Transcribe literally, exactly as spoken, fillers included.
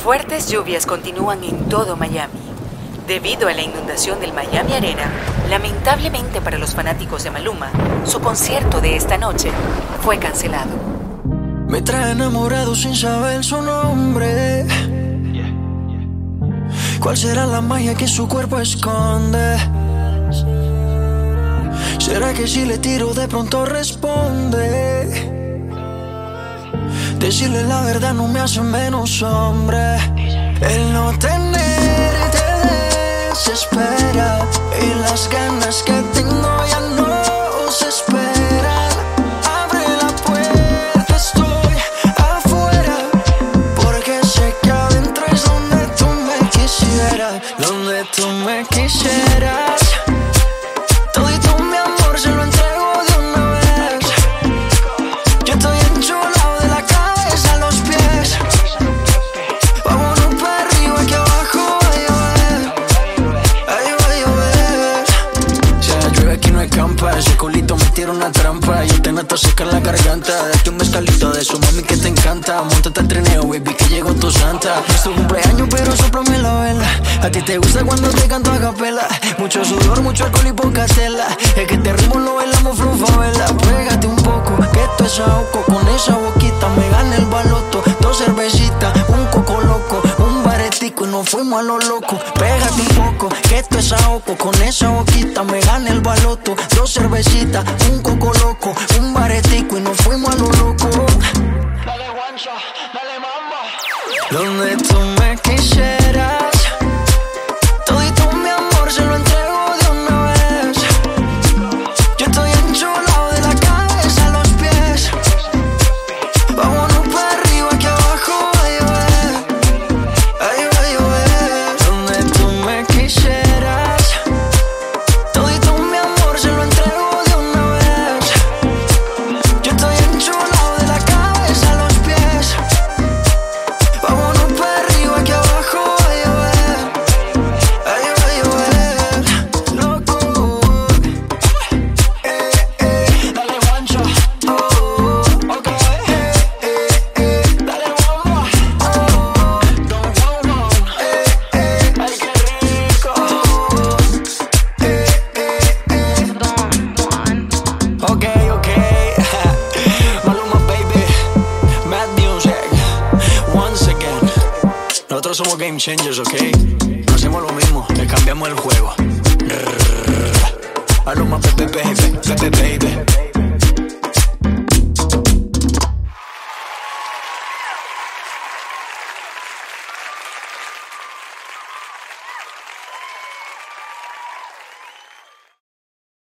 Fuertes lluvias continúan en todo Miami. Debido a la inundación del Miami Arena, lamentablemente para los fanáticos de Maluma, su concierto de esta noche fue cancelado. Me trae enamorado sin saber su nombre. ¿Cuál será la magia que su cuerpo esconde? ¿Será que si le tiro de pronto responde? Decirle la verdad no me hace menos hombre. El no tener te desespera y las ganas que tengo ya no se esperan. Abre la puerta, estoy afuera, porque sé que adentro es donde tú me quisieras, donde tú me quisieras. Todito mi amor se lo entrego de una vez. Yo estoy enchulado de la cabeza a los pies. Vámonos para arriba que abajo va a llover. Ahí va a llover. Si la llueve aquí no escampa. Ese culito me tira una trampa. Yo te noto seca en la garganta. Date un mezcalito de su mami que te encanta. Móntate al trineo, baby, que llegó tu santa. Es tu cumpleaños pero sóplame la vela. A ti te gusta cuando te canto a capela. Mucho sudor, mucho alcohol y poca tela. Es que este ritmo lo bailamos frufavela. Pégate un poco, que esto es ahogo. Con esa boquita me gana el baloto. Dos cervecitas, un coco loco, un baretico y nos fuimos a lo loco. Pégate un poco, que esto es ahogo. Con esa boquita me gana el baloto. Dos cervecitas, un coco loco, un baretico y nos fuimos a lo loco. Dale guancha, dale mamba. Donde tú me quisieras. Todito mi amor se lo entrego de una vez. Yo estoy enchulado de la cabeza a los pies. Vámonos para arriba que abajo va a llover. Ahí va a llover. Donde tú me quisieras. Todito mi amor se lo entrego de una vez. Yo estoy enchulado de la cabeza a los pies. Vámonos para arriba que abajo va a llover. Ahí va a llover, loco. Eh, eh, dale guancho. Oh, ok. Eh, eh, eh, dale bomba. Oh, don't hold on. Eh, eh, ay qué rico. Eh, eh, eh. Ok, ok. Maluma, baby. Mad Music. Once again. Nosotros somos game changers, ok. No hacemos lo mismo, le cambiamos el juego. Maluma, baby, baby, baby, baby.